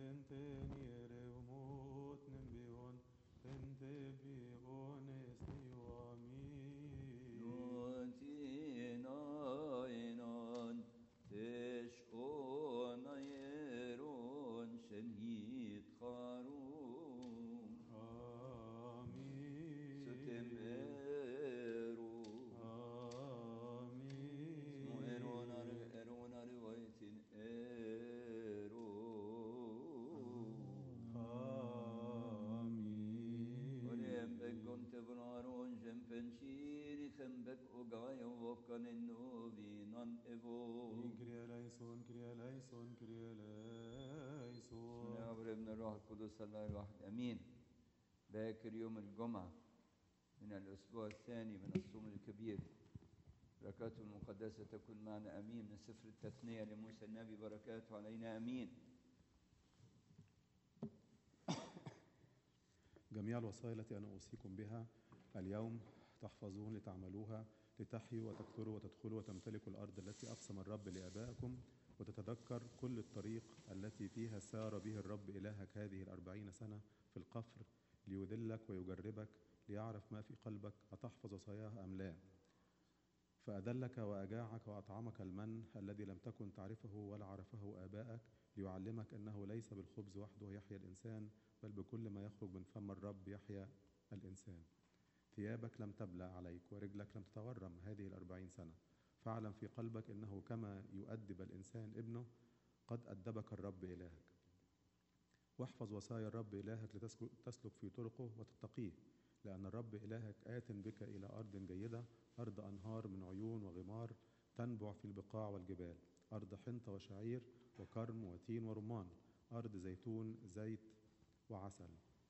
الله الواحد امين. باكر يوم الجمعه من الاسبوع الثاني من الصوم الكبير، بركاته المقدسه تكون معنا امين. من سفر التثنيه لموسى النبي، بركاته علينا امين. جميع الوصايا التي انا اوصيكم بها اليوم تحفظون لتعملوها لتحيوا وتكثروا وتدخلوا وتمتلكوا الارض التي اقسم الرب لابائكم، وتتذكر كل الطريق التي فيها سار به الرب إلهك هذه 40 سنة في القفر، ليذلك ويجربك ليعرف ما في قلبك أتحفظ وصاياه أم لا. فأذلك وأجاعك وأطعمك المن الذي لم تكن تعرفه ولا عرفه آبائك، ليعلمك أنه ليس بالخبز وحده يحيا الإنسان، بل بكل ما يخرج من فم الرب يحيا الإنسان. ثيابك لم تبلى عليك ورجلك لم تتورم هذه 40 سنة. فاعلم في قلبك إنه كما يؤدب الإنسان ابنه قد أدبك الرب إلهك. واحفظ وصايا الرب إلهك لتسلك في طرقه وتتقيه، لأن الرب إلهك آت بك إلى أرض جيدة، أرض أنهار من عيون وغمار تنبع في البقاع والجبال، أرض حنطة وشعير وكرم وتين ورمان، أرض زيتون زيت وعسل،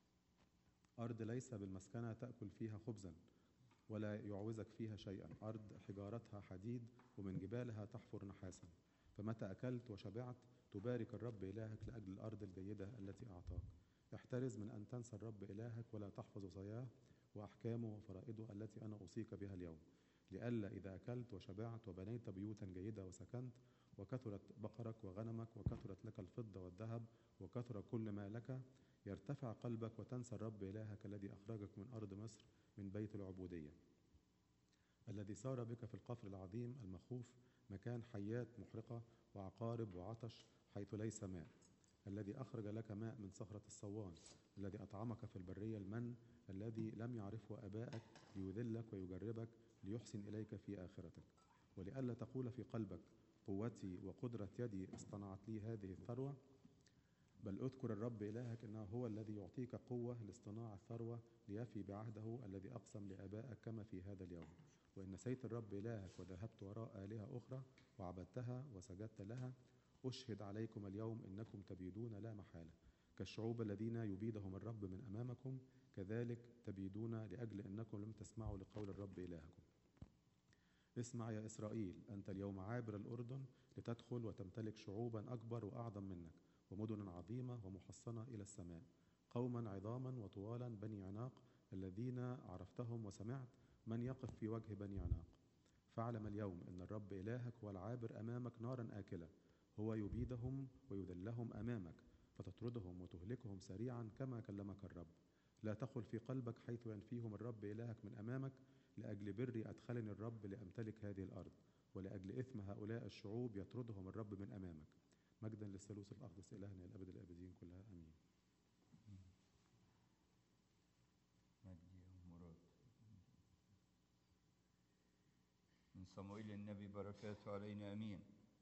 أرض ليس بالمسكنة تأكل فيها خبزا ولا يعوزك فيها شيئا، أرض حجارتها حديد ومن جبالها تحفر نحاسا. فمتى أكلت وشبعت تبارك الرب إلهك لأجل الأرض الجيدة التي أعطاك. احترز من أن تنسى الرب إلهك ولا تحفظ وصاياه وأحكامه وفرائضه التي أنا أوصيك بها اليوم، لئلا إذا أكلت وشبعت وبنيت بيوتا جيدة وسكنت وكثرت بقرك وغنمك وكثرت لك الفضة والذهب وكثر كل ما لك، يرتفع قلبك وتنسى الرب إلهك الذي أخرجك من أرض مصر من بيت العبودية، الذي سار بك في القفر العظيم المخوف، مكان حيات محرقة وعقارب وعطش حيث ليس ماء، الذي أخرج لك ماء من صخرة الصوان، الذي أطعمك في البرية المن الذي لم يعرفه آبائك، ليذلك ويجربك ليحسن إليك في آخرتك. ولئلا تقول في قلبك قوتي وقدرة يدي اصطنعت لي هذه الثروة، بل اذكر الرب إلهك إنه هو الذي يعطيك قوة لاصطناع الثروة، ليفي بعهده الذي أقسم لآبائك كما في هذا اليوم. وإن نسيت الرب إلهك وذهبت وراء آلهة أخرى وعبدتها وسجدت لها، أشهد عليكم اليوم إنكم تبيدون لا محالة، كالشعوب الذين يبيدهم الرب من أمامكم، كذلك تبيدون لأجل أنكم لم تسمعوا لقول الرب إلهكم. اسمع يا إسرائيل، أنت اليوم عابر الأردن لتدخل وتمتلك شعوبا أكبر وأعظم منك، ومدن عظيمة ومحصنة إلى السماء، قوما عظاما وطوالا بني عناق الذين عرفتهم وسمعت من يقف في وجه بني عناق. فاعلم اليوم أن الرب إلهك هو العابر أمامك نارا آكلة، هو يبيدهم ويذلهم أمامك، فتطردهم وتهلكهم سريعا كما كلمك الرب. لا تقل في قلبك حيث ينفيهم الرب إلهك من أمامك، لأجل بري أدخلني الرب لأمتلك هذه الأرض، ولأجل إثم هؤلاء الشعوب يطردهم الرب من أمامك. مجدا للثالوث الأقدس إلهنا الأبد الآبدين كلها آمين. من صموئيل النبي، بركاته علينا آمين.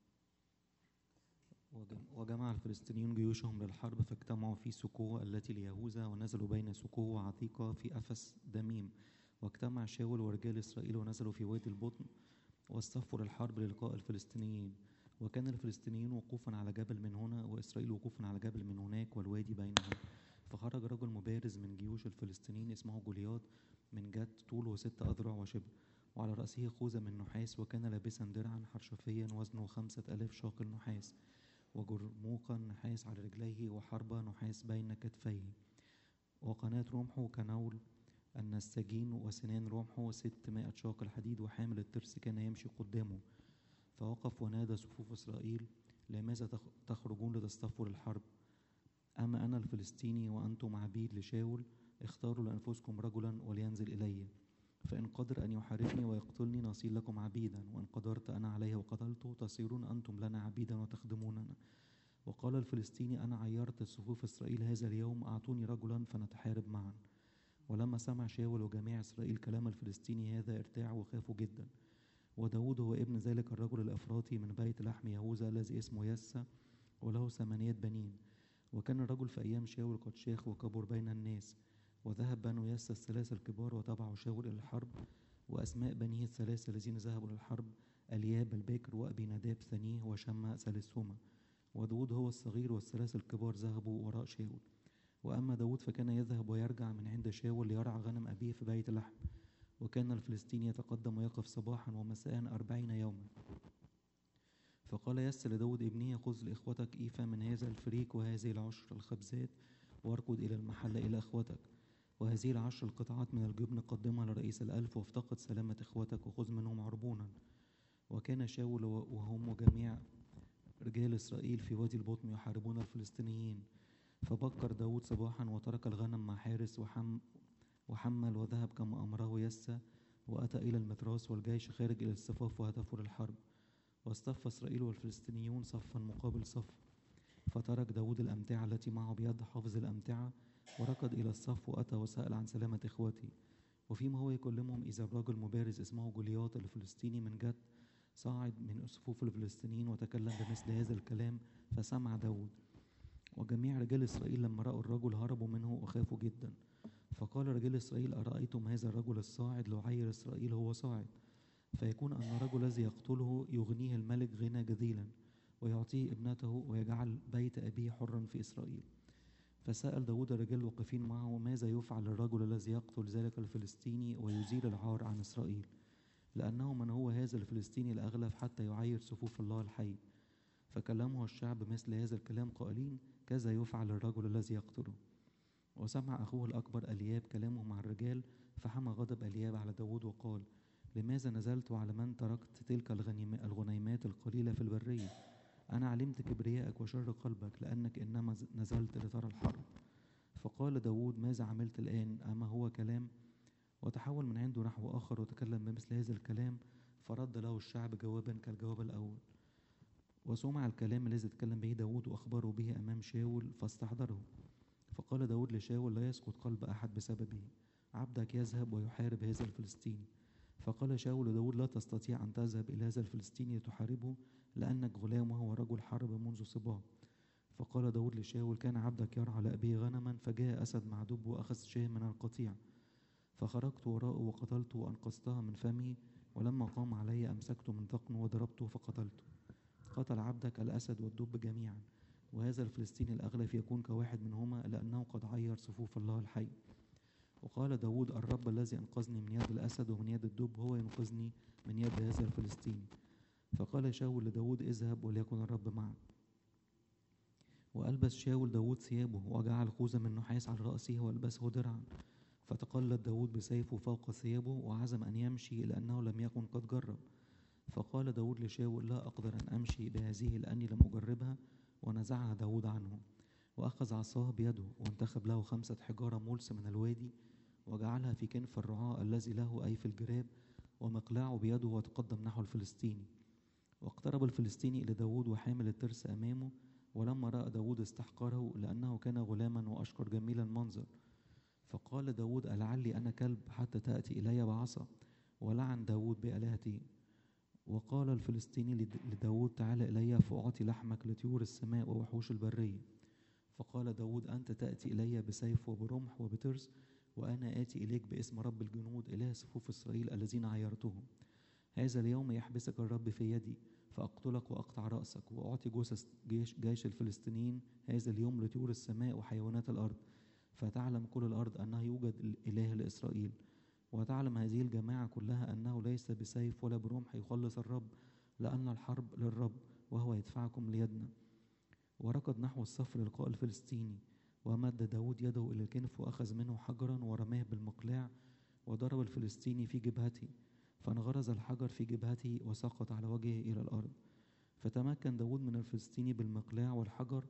وجمع الفلسطينيون جيوشهم للحرب، فاجتمعوا في سكوه التي ليهوذا، ونزلوا بين سكوه وعتيقة في أفس دميم. واجتمع شاول ورجال إسرائيل ونزلوا في وادي البطن، واصطفوا للحرب للقاء الفلسطينيين. وكان الفلسطينيون وقوفا على جبل من هنا، وإسرائيل وقوفا على جبل من هناك، والوادي بينهم. فخرج رجل مبارز من جيوش الفلسطينيين اسمه جولياط من جت، طوله 6 أذرع وشبر، وعلى رأسه خوذة من نحاس، وكان لابسا درعا حرشفيا وزنه 5000 شاقل نحاس، وجرموقا نحاس على رجليه، وحربة نحاس بين كتفيه، وقناة رمحه كنول النساجين، وسنان رمحه 600 شاقل حديد، وحامل الترس كان يمشي قدامه. فوقف ونادى صفوف إسرائيل: لماذا تخرجون لتصطفوا للحرب؟ أما أنا الفلسطيني وأنتم عبيد لشاول، اختاروا لأنفسكم رجلا ولينزل إلي، فإن قدر أن يحاربني ويقتلني نصير لكم عبيدا، وإن قدرت أنا عليه وقتلته تصيرون أنتم لنا عبيدا وتخدموننا. وقال الفلسطيني: أنا عيرت صفوف إسرائيل هذا اليوم، أعطوني رجلا فنتحارب معا. ولما سمع شاول وجميع إسرائيل كلام الفلسطيني هذا ارتاعوا وخافوا جدا. وداود هو ابن ذلك الرجل الأفراطي من بيت لحم يهوذا الذي اسمه يسى، وله 8 بنين. وكان الرجل في أيام شاول قد شاخ وكبر بين الناس. وذهب بنو يسى الثلاثة الكبار وتبعوا شاول إلى الحرب. وأسماء بنيه الثلاثة الذين ذهبوا للحرب: الياب البكر، وأبي نداب ثانيه، وشما ثالثهما. وداود هو الصغير، والثلاثة الكبار ذهبوا وراء شاول. وأما داود فكان يذهب ويرجع من عند شاول ليرعى غنم أبيه في بيت لحم. وكان الفلسطيني يتقدم ويقف صباحا ومساء 40 يوما. فقال يسى لداود ابنه: خذ لإخوتك إيفا من هذا الفريك وهذه 10 الخبزات، واركض إلى المحل إلى إخوتك، وهذه 10 القطعات من الجبن قدمها لرئيس 1000، وافتقد سلامة إخوتك وخذ منهم عربونا. وكان شاول وهم وجميع رجال إسرائيل في وادي البطن يحاربون الفلسطينيين. فبكر داود صباحا وترك الغنم مع حارس وحمل وذهب كما أمره يسى، وأتى إلى المتراس، والجيش خارج إلى الصفاف وهتفوا للحرب. واصطف إسرائيل والفلسطينيون صفا مقابل صف. فترك داود الأمتعة التي معه بيد حافظ الأمتعة، وركض إلى الصف وأتى وسأل عن سلامة إخوته. وفيما هو يكلمهم إذا الرجل مبارز اسمه جولياط الفلسطيني من جت صاعد من صفوف الفلسطينيين وتكلم بمثل هذا الكلام، فسمع داود. وجميع رجال إسرائيل لما رأوا الرجل هربوا منه وخافوا جدا. فقال رجال إسرائيل: أرأيتم هذا الرجل الصاعد؟ لو عير إسرائيل هو صاعد، فيكون أن الرجل الذي يقتله يغنيه الملك غنى جزيلا، ويعطيه ابنته، ويجعل بيت أبيه حرا في إسرائيل. فسأل داود الرجال الواقفين معه: ماذا يفعل الرجل الذي يقتل ذلك الفلسطيني ويزيل العار عن إسرائيل؟ لأنه من هو هذا الفلسطيني الأغلب حتى يعير صفوف الله الحي؟ فكلمه الشعب مثل هذا الكلام قائلين: كذا يفعل الرجل الذي يقتله. وسمع أخوه الأكبر الياب كلامه مع الرجال، فحمى غضب الياب على داود وقال: لماذا نزلت وعلى من تركت تلك الغنيمات القليلة في البرية؟ أنا علمت كبريائك وشر قلبك، لأنك إنما نزلت لترى الحرب. فقال داود: ماذا عملت الآن؟ أما هو كلام؟ وتحول من عنده نحو آخر وتكلم بمثل هذا الكلام، فرد له الشعب جوابا كالجواب الأول. وسمع الكلام الذي تكلم به داود وأخبره به أمام شاول فاستحضره. فقال داود لشاول: لا يسقط قلب أحد بسببه، عبدك يذهب ويحارب هذا الفلسطيني. فقال شاول لداود: لا تستطيع أن تذهب إلى هذا الفلسطيني لتحاربه، لأنك غلام وهو رجل حرب منذ صباه. فقال داود لشاول: كان عبدك يرعى لأبيه غنما، فجاء أسد مع دب وأخذ شاه من القطيع، فخرجت وراءه وقتلته وأنقذتها من فمه، ولما قام علي أمسكته من ذقنه وضربته فقتلته. قتل عبدك الأسد والدب جميعا، وهذا الفلسطيني الأغلب يكون كواحد منهما، لأنه قد عير صفوف الله الحي. وقال داود: الرب الذي أنقذني من يد الأسد ومن يد الدب هو ينقذني من يد هذا الفلسطيني. فقال شاول لداود: اذهب وليكن الرب معك. وألبس شاول داود ثيابه، وجعل خوذة من نحاس على رأسه، وألبسه درعا. فتقلد داود بسيفه فوق ثيابه، وعزم أن يمشي لأنه لم يكن قد جرب. فقال داود لشاول: لا أقدر أن أمشي بهذه لأني لم أجربها. ونزعها داود عنه، وأخذ عصاه بيده، وانتخب له 5 حجارة ملس من الوادي، وجعلها في كنف الرعاء الذي له أي في الجراب، ومقلاعه بيده، وتقدم نحو الفلسطيني. واقترب الفلسطيني إلى داود وحامل الترس أمامه، ولما رأى داود استحقره، لأنه كان غلاما وأشقر جميل المنظر. فقال داود: ألعلي أنا كلب حتى تأتي إلي بعصا؟ ولعن داود بآلهته. وقال الفلسطيني لداود: تعال إلي فأعطي لحمك لطيور السماء ووحوش البرية. فقال داود: أنت تأتي إلي بسيف وبرمح وبترس، وأنا آتي إليك باسم رب الجنود إله صفوف إسرائيل الذين عيرتهم. هذا اليوم يحبسك الرب في يدي، فأقتلك وأقطع رأسك، وأعطي جثث جيش الفلسطينيين هذا اليوم لطيور السماء وحيوانات الأرض، فتعلم كل الأرض أنه يوجد إله لإسرائيل. وتعلم هذه الجماعة كلها أنه ليس بسيف ولا برمح يخلص الرب، لأن الحرب للرب وهو يدفعكم ليدنا. وركض نحو الصف للقاء الفلسطيني، ومد داود يده إلى الكنف وأخذ منه حجرا ورماه بالمقلاع، وضرب الفلسطيني في جبهته، فانغرز الحجر في جبهته وسقط على وجهه إلى الأرض. فتمكن داود من الفلسطيني بالمقلاع والحجر،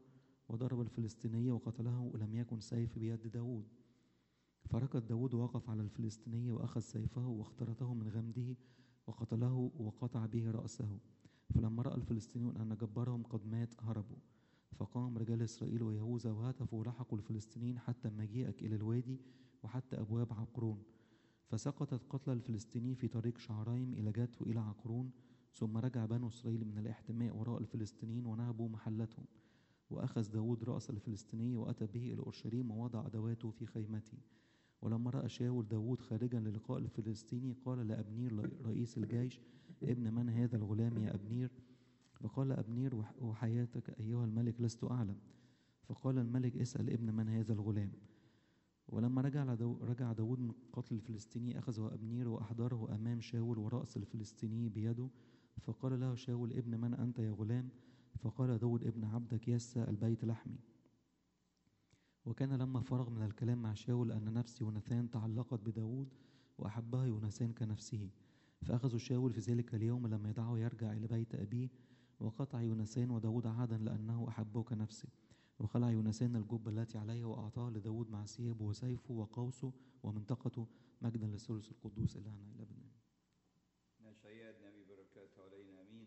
وضرب الفلسطيني وقتله، ولم يكن سيف بيد داود. فركض داود ووقف على الفلسطيني وأخذ سيفه واخترته من غمده وقتله وقطع به رأسه. فلما رأى الفلسطينيون أن جبارهم قد مات هربوا. فقام رجال إسرائيل ويهوذا وهتفوا ولحقوا الفلسطينيين حتى مجيئك إلى الوادي وحتى أبواب عقرون. فسقطت قتلى الفلسطيني في طريق شعرايم إلى جت وإلى عقرون. ثم رجع بنو إسرائيل من الاحتماء وراء الفلسطينيين ونهبوا محلتهم. وأخذ داود رأس الفلسطيني وأتى به إلى أورشليم ووضع أدواته في خيمته. ولما رأى شاول داود خارجا للقاء الفلسطيني قال لأبنير رئيس الجيش: ابن من هذا الغلام يا أبنير؟ فقال أبنير: وحياتك أيها الملك لست أعلم. فقال الملك: اسأل ابن من هذا الغلام. ولما رجع داود من قتل الفلسطيني أخذه أبنير وأحضره أمام شاول ورأس الفلسطيني بيده. فقال له شاول: ابن من أنت يا غلام؟ فقال داود: ابن عبدك يسى البيت لحمي. وكان لما فرغ من الكلام مع شاول أن نفس يوناثان تعلقت بداود وأحبها يوناثان كنفسه. فأخذوا شاول في ذلك اليوم لما يدعه يرجع إلى بيت أبيه، وقطع يوناثان وداود عهدا لأنه أحبه كنفسه. وخلع يوناثان الجبة التي عليه وأعطاها لداود مع ثيابه وسيفه وقوسه ومنطقته، مجدا للثالوث القدوس إلهنا إلى أبد. نشياد نبي بركاته علينا امين.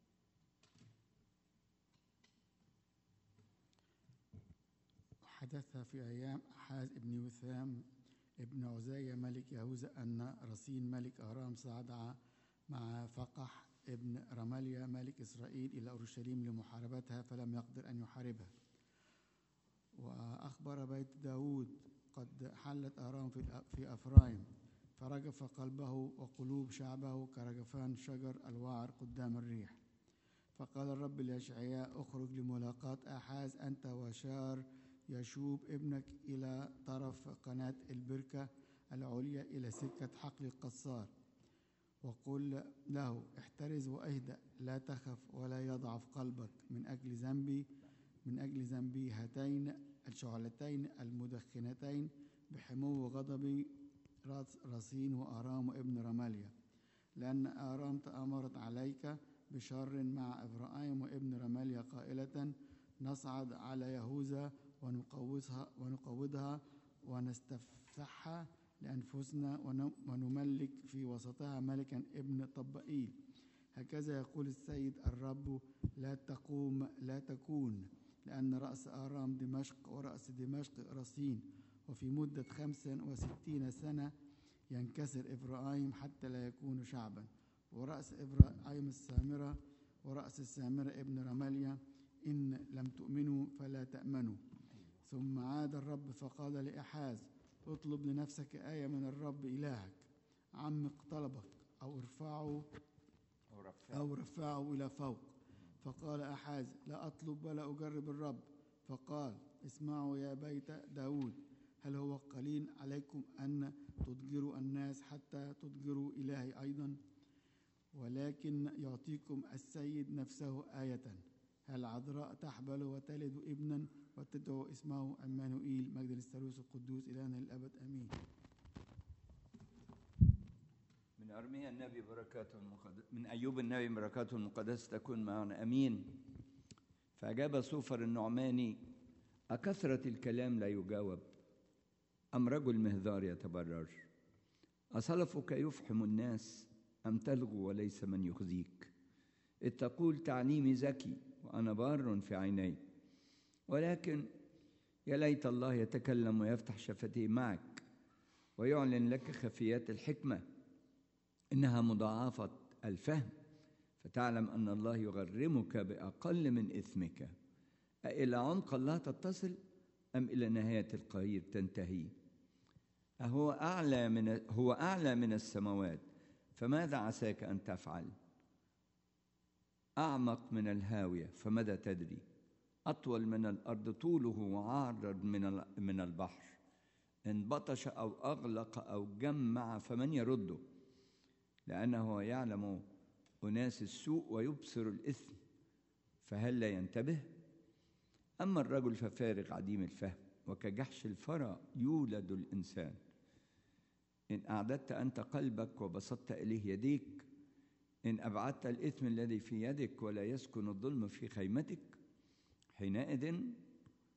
حدث في أيام أحاز ابن يوثام ابن عزية ملك يهوذا أن رصين ملك أرام صعد مع فقح ابن رماليا ملك إسرائيل إلى أورشليم لمحاربتها، فلم يقدر أن يحاربها. وأخبر بيت داود: قد حلت أرام في أفرايم، فرجف قلبه وقلوب شعبه كرجفان شجر الوعر قدام الريح. فقال الرب ليشعياء: اخرج لملاقاة أحاز أنت وشار يشوب ابنك إلى طرف قناة البركة العليا إلى سكة حقل القصار، وقل له: احترز واهدأ، لا تخف ولا يضعف قلبك من أجل ذنبي هاتين الشعلتين المدخنتين بحمو غضبي رصين وآرام وابن رماليا، لأن آرام تآمرت عليك بشر مع إفرايم وابن رماليا قائلة: نصعد على يهوذا ونقوضها ونستفتحها لأنفسنا ونملك في وسطها ملكا ابن طبائيل. هكذا يقول السيد الرب: لا تكون، لأن رأس آرام دمشق ورأس دمشق رصين، وفي مدة 65 سنة ينكسر إفرايم حتى لا يكون شعبا، ورأس إفرايم السامرة ورأس السامرة ابن رماليا، إن لم تؤمنوا فلا تأمنوا. ثم عاد الرب فقال لأحاز: اطلب لنفسك آية من الرب إلهك، عمق طلبك أو رفعه إلى فوق. فقال أحاز: لا أطلب ولا أجرب الرب. فقال: اسمعوا يا بيت داود، هل هو قليل عليكم أن تضجروا الناس حتى تضجروا إلهي أيضا؟ ولكن يعطيكم السيد نفسه آية: هل عذراء تحبل وتلد ابنا وتدعو اسمه عمانوئيل. مجد للثالوث القدوس إلهنا للأبد آمين. من أرميا النبي بركاته من أيوب النبي بركاته المقدسة تكون معنا امين. فأجاب صوفر النعماني: أكثرة الكلام لا يجاوب، أم رجل مهذار يتبرر؟ أصلفك يفحم الناس أم تلغو وليس من يخزيك؟ إذ تقول تعليمي ذكي وأنا بار في عيني، ولكن يا ليت الله يتكلم ويفتح شفتيه معك ويعلن لك خفيات الحكمة، إنها مضاعفة الفهم، فتعلم أن الله يغرمك بأقل من إثمك. أإلى عمق الله تتصل أم إلى نهاية القير تنتهي؟ هو أعلى من السماوات، فماذا عساك أن تفعل؟ أعمق من الهاوية، فماذا تدري؟ أطول من الأرض طوله وعارض من البحر، إن بطش أو أغلق أو جمع فمن يرده؟ لأنه يعلم أناس السوء ويبصر الإثم، فهل لا ينتبه؟ أما الرجل ففارغ عديم الفهم، وكجحش الفرى يولد الإنسان. إن أعددت أنت قلبك وبسطت إليه يديك، إن أبعدت الإثم الذي في يدك ولا يسكن الظلم في خيمتك، حينئذ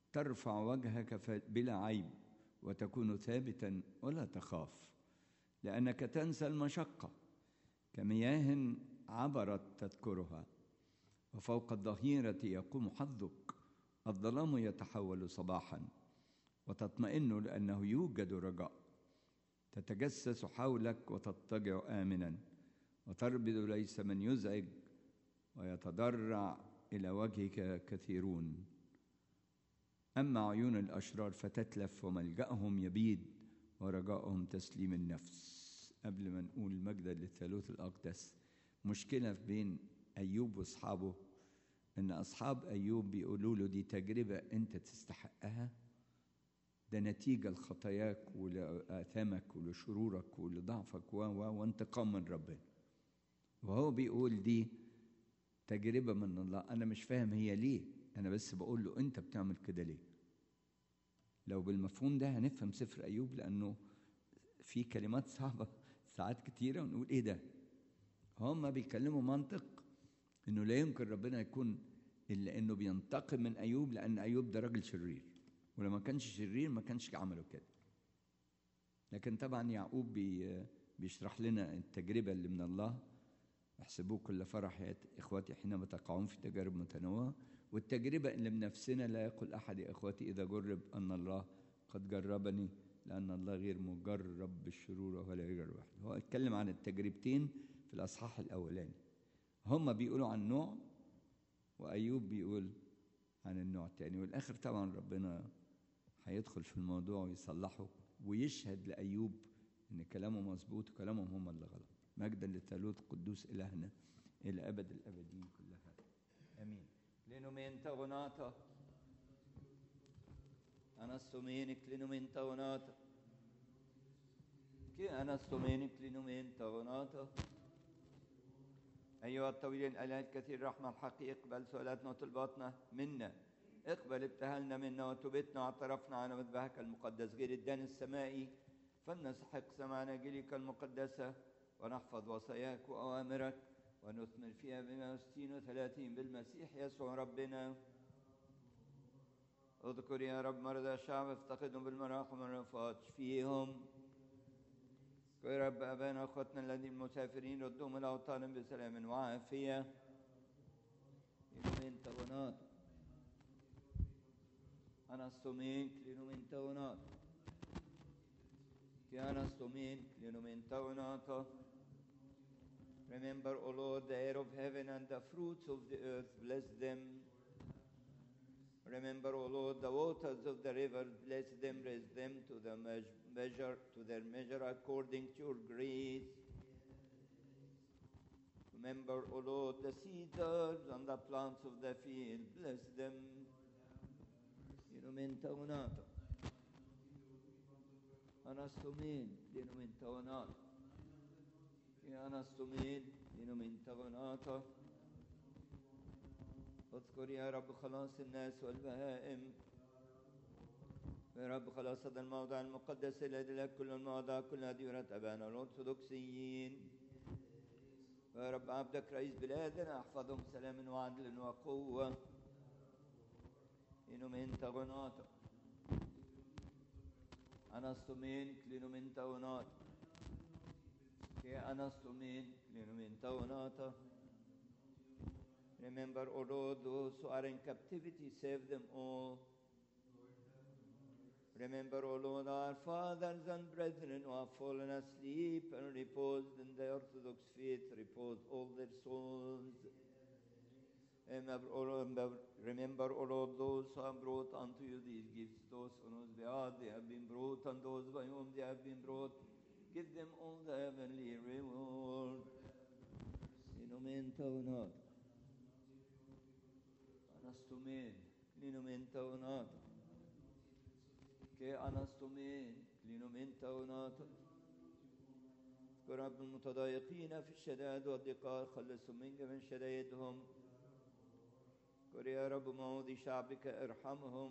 ترفع وجهك بلا عيب وتكون ثابتا ولا تخاف، لأنك تنسى المشقة كمياه عبرت تذكرها، وفوق الظهيرة يقوم حظك. الظلام يتحول صباحا وتطمئن لأنه يوجد رجاء. تتجسس حولك وتضطجع آمنا، وتربد ليس من يزعج، ويتضرع إلى وجهك كثيرون. أما عيون الأشرار فتتلف، وملجأهم يبيد، ورجاؤهم تسليم النفس. قبل ما نقول مجدا للثالوث الأقدس، مشكلة بين أيوب وأصحابه إن أصحاب أيوب بيقولوا له دي تجربة أنت تستحقها، ده نتيجة لخطاياك ولآثامك ولشرورك ولضعفك وانتقام من ربنا. وهو بيقول دي تجربة من الله. أنا مش فاهم هي ليه، أنا بس بقول له أنت بتعمل كده ليه. لو بالمفهوم ده هنفهم سفر أيوب، لأنه في كلمات صعبة ساعات كتيرة ونقول إيه ده. هم بيكلموا منطق إنه لا يمكن ربنا يكون إلا إنه بينتقم من أيوب، لأن أيوب ده راجل شرير، ولما كانش شرير ما كانش عمله كده. لكن طبعا يعقوب بيشرح لنا التجربة اللي من الله. احسبوه كل فرح يا إخواتي حينما تقعون في تجارب متنوعة. والتجربة اللي من نفسنا، لا يقول أحد يا إخواتي إذا جرب أن الله قد جربني، لأن الله غير مجرب بالشرور ولا يجرب واحد. هو اتكلم عن التجربتين في الأصحاح الأولاني. هم بيقولوا عن نوع، وأيوب بيقول عن النوع الثاني. والآخر طبعا ربنا هيدخل في الموضوع ويصلحه ويشهد لأيوب إن كلامه مظبوط وكلامهم هم اللي غلط. مجدا للثالوث القدوس إلهنا إلى أبد الأبدين كلها آمين. لنومين تغناتا أنستومينك لنومين تغناتا كي أنستومينك لنومين تغناتا. أيها الطويل الأله الكثير رحمة الحق، اقبل سؤالاتنا وطلباتنا منا، اقبل ابتهالنا منا وتوبتنا واعترفنا على مذبحك المقدس غير الدان السمائي، فلنستحق سمعنا جيلك المقدسة ونحفظ وصاياك وأوامرك ونثمر فيها ب160 و30 بالمسيح يسوع ربنا. اذكر يا رب مرضى الشعب، افتقدهم بالمراحم والرفات فيهم. يا رب أبانا أخوتنا الذين المسافرين ردهم إلى أوطانهم بسلام وعافية. لنومين تغنات أنستومينك لنومين تغنات كي أنستومينك لنومين تغنات. Remember, O Lord, the air of heaven and the fruits of the earth, bless them. Remember, O Lord, the waters of the river, bless them, raise them to the their measure according to your grace. Remember, O Lord, the cedars and the plants of the field, bless them. Inumenta unata. Anastomin, inumenta unata. Anastomin, inumenta unata. اذكر يا رب خلاص الناس والبهائم. يا رب خلاص هذا الموضع المقدس الذي لك كل المواضع كلها ديرة أبانا الأرثوذكسيين. يا رب عبدك رئيس بلادنا احفظهم سلام وعدل وقوة. إنومين تغناتا أنستومين كلينومين تغناتا كي أنستومين كلينومين تغناتا. Remember, O Lord, those who are in captivity, save them all. Remember, O Lord, our fathers and brethren who have fallen asleep and reposed in the Orthodox faith, repose all their souls. Remember, O Lord, those who have brought unto you these gifts, those on whose behalf they have been brought, and those by whom they have been brought. Give them all the heavenly reward. Anastomen, clinomenta onata. Che anastomen, clinomenta onata. رب المتضايقين في الشدائد والضيقات خلصهم من جميع شدائدهم. يا رب موضي شعبك ارحمهم.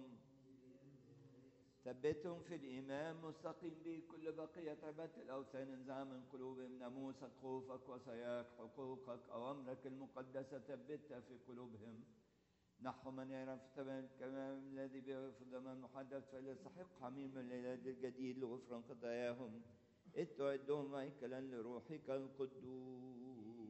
ثبتهم في الإيمان مستقيم به كل بقية عبادة الأوثان. انزع من قلوبهم ناموسك خوفك وصاياك حقوقك أوامرك المقدسة ثبتها في قلوبهم. نحو من يعرف تمام الكلام الذي به في الزمن المحدث فليستحق حميم الميلاد الجديد لغفران خطاياهم إذ تعدهم هيكلا لروحك القدوس.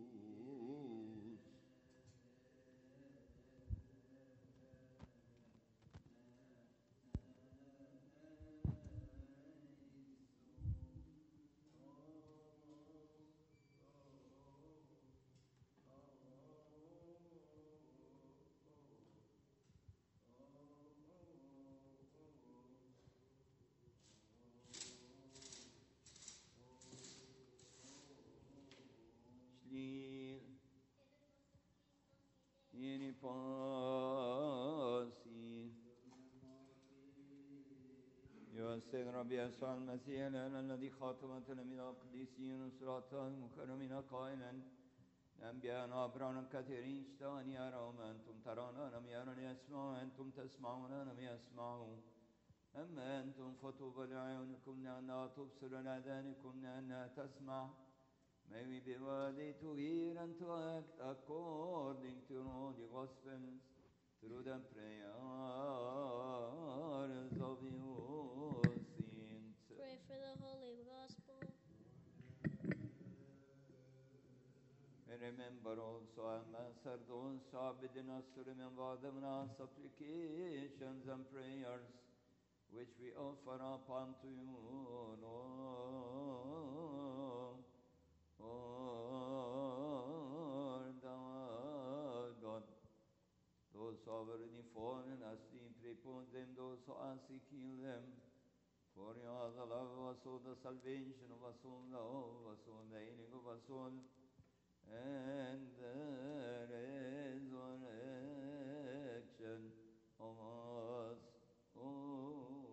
Schliel Yeni Pasi يوسف ربي يسوع المسيح لنا الذي خاطب تلاميذ القديسين وصراطا المكرمين قائلا أنبياء أبرار كثيرين اشتهون يرون أنتم ترون لم يرون يسمعون أنتم تسمعون لم يسمعوا أما أنتم فطوبى لعيونكم لأنها تبصر لآذانكم لأنها تسمع. May we be worthy to hear and to act according to all the Gospels through the prayers of you saints. Pray for the Holy Gospel. Remember also our Sacerdotes, Abidin us to remember them in our supplications and prayers, which we offer up unto you, Lord our God. Those who have already fallen asleep, repose them, those who are sick, heal them. For you are the love of us all, the salvation of us all, the hope of us all, the healing of us all, and the resurrection of us all.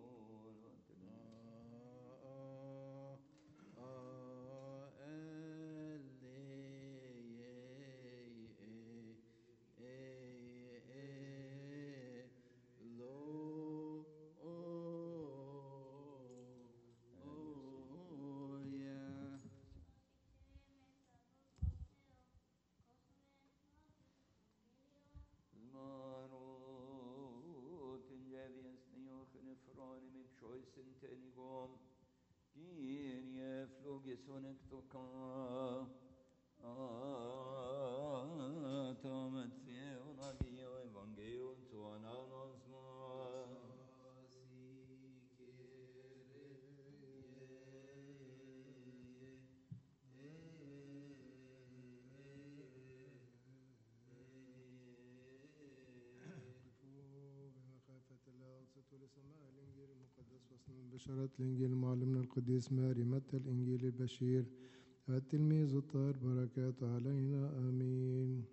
Sentenigom, Kyrie flugison ectoca, Atamet feona dio evangelion tuananos لسماع الإنجيل المقدس فصل من بشارة الإنجيل معلمنا القديس ماري متى الإنجيل البشير التلميذ الطاهر بركاته علينا آمين.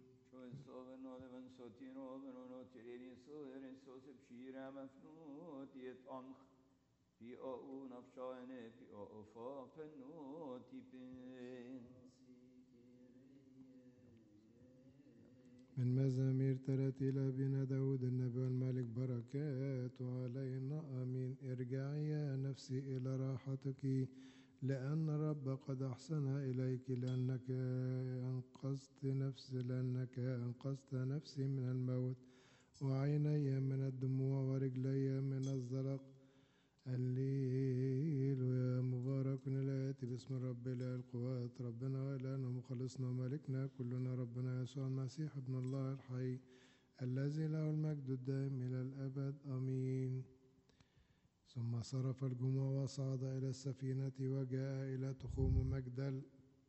من مزامير ترتيل بنا داود النبي والملك بركاته علينا آمين. ارجعي يا نفسي إلى راحتك لأن الرب قد أحسن إليك لأنك أنقذت نفسي من الموت وعيني من الدموع ورجلي من الزلق. الليل يا مبارك الآتي باسم الرب إله القوات ربنا وإلهنا ومخلصنا وملكنا كلنا ربنا يسوع المسيح ابن الله الحي الذي له المجد الدائم إلى الأبد آمين. ثم صرف الجموع وصعد إلى السفينة وجاء إلى تخوم مجدل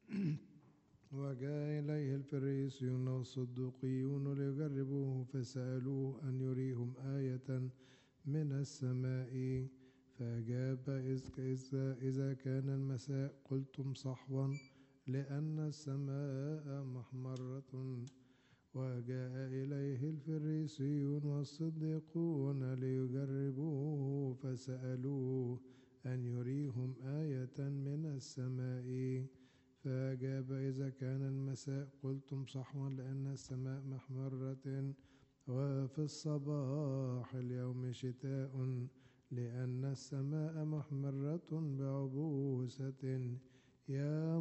وجاء إليه الفريسيون والصدوقيون ليجربوه فسألوه أن يريهم آية من السماء فأجاب إذا كان المساء قلتم صحوا لأن السماء محمرة. وجاء إليه الفريسيون والصديقون ليجربوه فسألوه أن يريهم آية من السماء فأجاب إذا كان المساء قلتم صحوا لأن السماء محمرة وفي الصباح اليوم شتاء لأن السماء محمرة بعبوسة. يا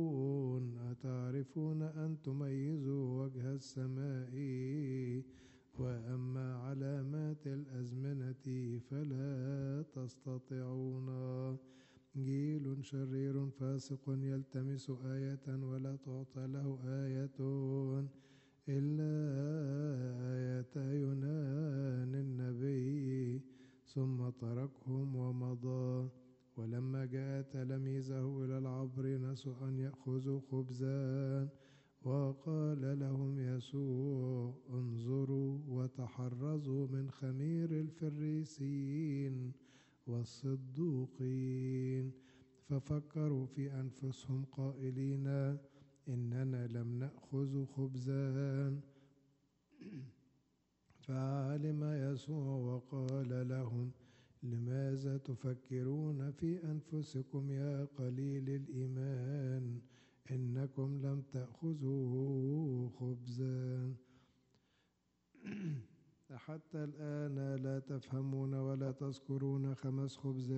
مرؤون أتعرفون أن تميزوا وجه السماء وأما علامات الأزمنة فلا تستطيعون. جيل شرير فاسق يلتمس آية ولا تعطى له آية إلا آية يونان النبي، ثم تركهم ومضى. ولما جاء تلاميذه إلى العبر نسوا أن يأخذوا خبزا، وقال لهم يسوع: انظروا وتحرزوا من خمير الفريسيين والصدوقين. ففكروا في أنفسهم قائلين: إننا لم نأخذ خبزا. فعلم يسوع وقال لهم: لماذا تفكرون في أنفسكم يا قليل الإيمان؟ إنكم لم تأخذوا خبزا. حتى الآن لا تفهمون ولا تذكرون الخمس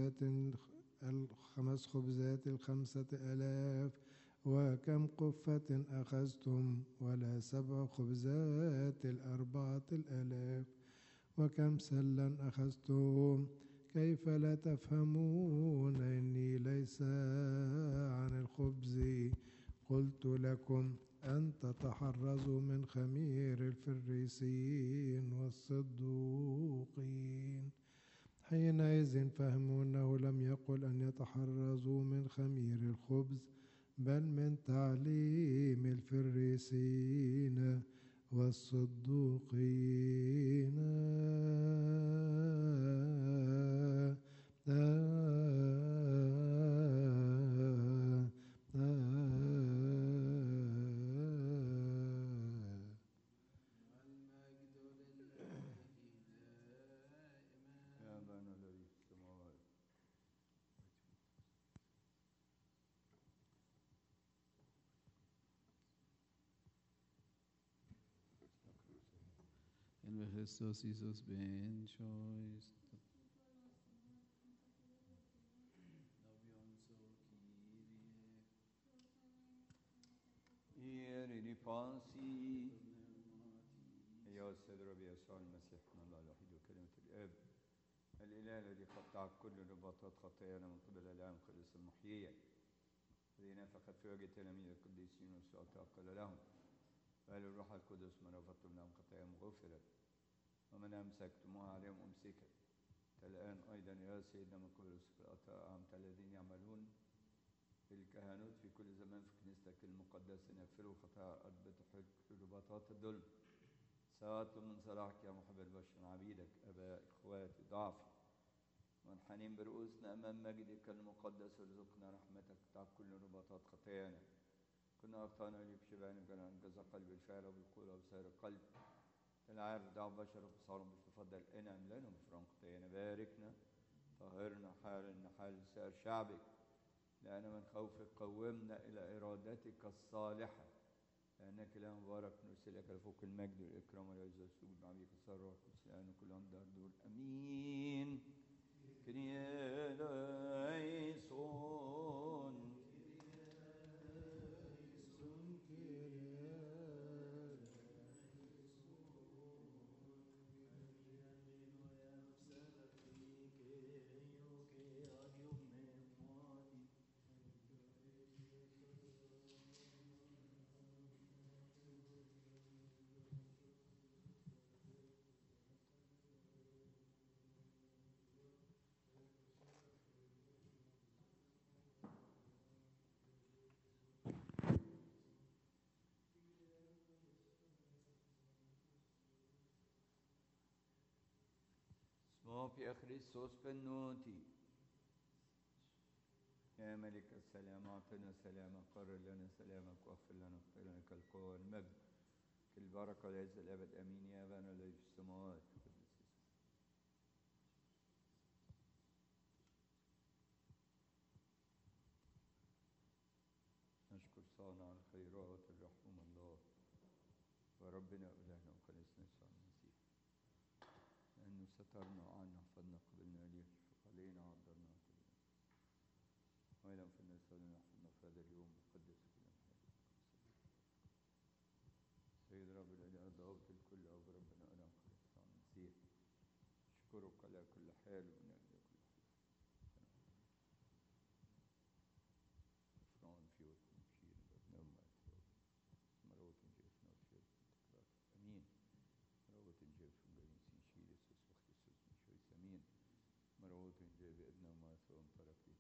خبزات 5,000 وكم قفة أخذتم، ولا 7 خبزات 4,000 وكم سلا أخذتم؟ كيف لا تفهمون إني ليس عن الخبز قلت لكم أن تتحرزوا من خمير الفريسيين والصدوقين؟ حينئذ فهموا أنه لم يقل أن يتحرزوا من خمير الخبز، بل من تعليم الفريسيين والصدوقين. يا أبانا الذي في السماوات. En ve Christus Jesus ben choice. Ieri ripansi أيها السيد رب يسوع المسيح ابن الله الوحيد وكلمة الآب الإله الذي قطع كل رباطات خطايانا من قبل العالم القدس المحيية، الذي نفخ في وجه تلاميذ القديسين والسلطاء قال لهم: قال الروح القدس: من رفضتم لهم خطاياهم غفرت، ومن أمسكتموها عليهم أمسكت. الآن أيضا يا سيدنا من قبل السلطاء أعمت الذين يعملون في الكهنوت في كل زمان في كنيستك المقدسة نغفروا خطايا الأرض بتحرك رباطات الظلم. سأطلب من صلاحك يا محب البشر عبيدك أباء إخواتي ضعفي منحنين برؤوسنا أمام مجدك المقدس، ارزقنا رحمتك تعب كل رباطات خطايانا. كنا أخطأنا لي بشبعنا بجنان أنجز قلب الفعل وبالقول وبسائر القلب. العارف دعوا بشر وبصارهم مش تفضل انعم لنا بفران خطايانا. باركنا طهرنا حالنا حال سائر شعبك، لأن من خوفك قومنا إلى إرادتك الصالحة، لأنك لا مبارك نرسلك لفوق المجد والإكرام والعز والسجود مع بيك الثروة والقدس الآن وكل عند دور أمين. كريا ليسون في خريستوس بنوتي. يا ملك السلام أعطنا سلامك، قرر لنا سلامك، واغفر لنا خطايانا القوة والمجد البركة والعز الأبد آمين. يا أبانا الذي في السماوات. نشكر صانع الخيرات الرحوم الله وربنا وإلهنا وخالصنا يسوع المسيح، لأنه سترنا وعنا حفظنا قبلنا إليه علينا وعذرنا وتبنا وإلى في الناس ونحفظنا في هذا اليوم مقدس كل حياتنا. سيد رب الإله ضوابط الكل أو بربنا أنا خير. نشكرك على كل حال ونعلى كل حال. فرعون في وقت مشير بابنهم مروت جيف نوفير تكرار أمين. مروت جيف جايين سيشيل يسوس وقت يسوس مشوي سمين. مروت جيف ابنهم ما ثوم فرق